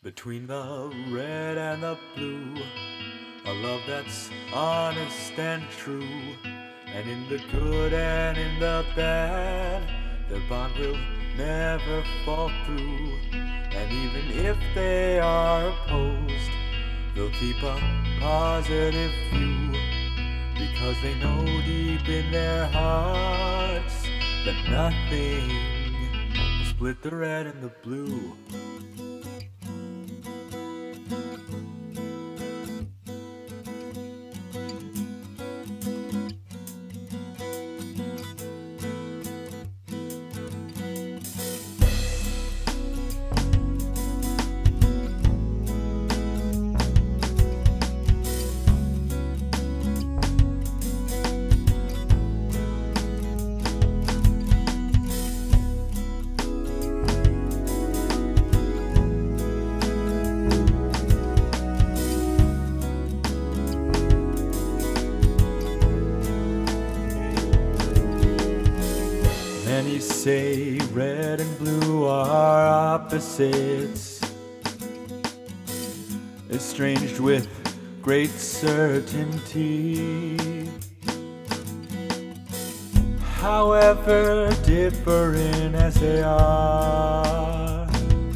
Between the red and the blue, a love that's honest and true, and in the good and in the bad, their bond will never fall through. And even if they are opposed, they'll keep a positive view, because they know deep in their hearts that nothing will split the red and the blue. Many say red and blue are opposites, estranged with great certainty. However different as they are,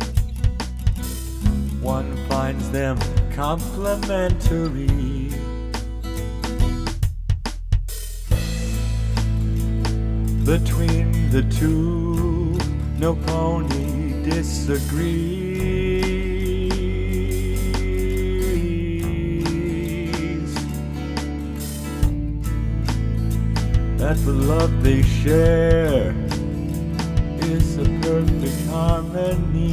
one finds them complementary. Between the two, no pony disagrees that the love they share is a perfect harmony.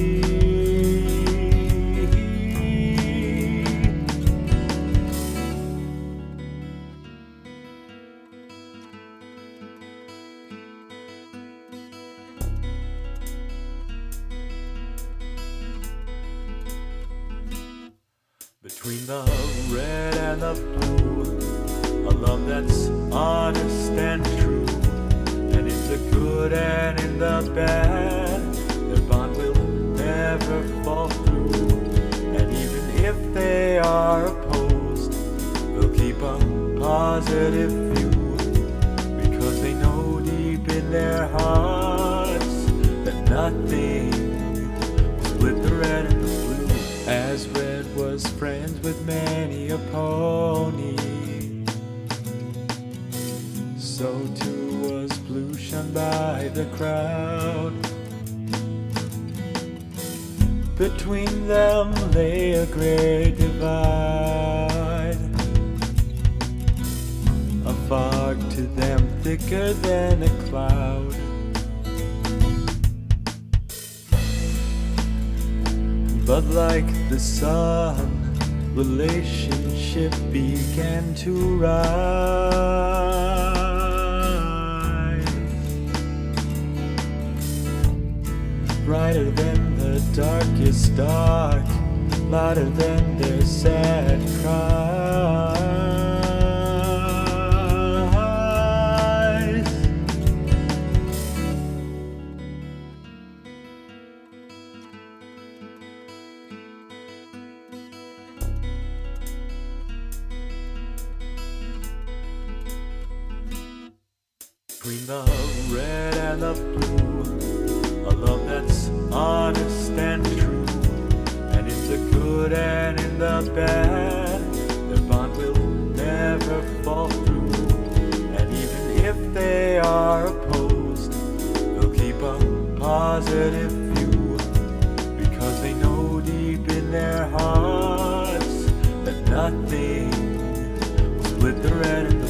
Between the red and the blue, a love that's honest and true, and in the good and in the bad, their bond will never fall through. And even if they are opposed, they'll keep a positive view, because they know deep in their hearts that nothing will split the red and the blue. As red was friends with many a pony, so too was blue shunned by the crowd. Between them lay a great divide, a fog to them thicker than a cloud. But like the sun, relationship began to rise, brighter than the darkest dark, louder than their sad cries. Between the red and the blue, a love that's honest and true, and in the good and in the bad, their bond will never fall through. And even if they are opposed, they'll keep a positive view, because they know deep in their hearts that nothing will split the red and the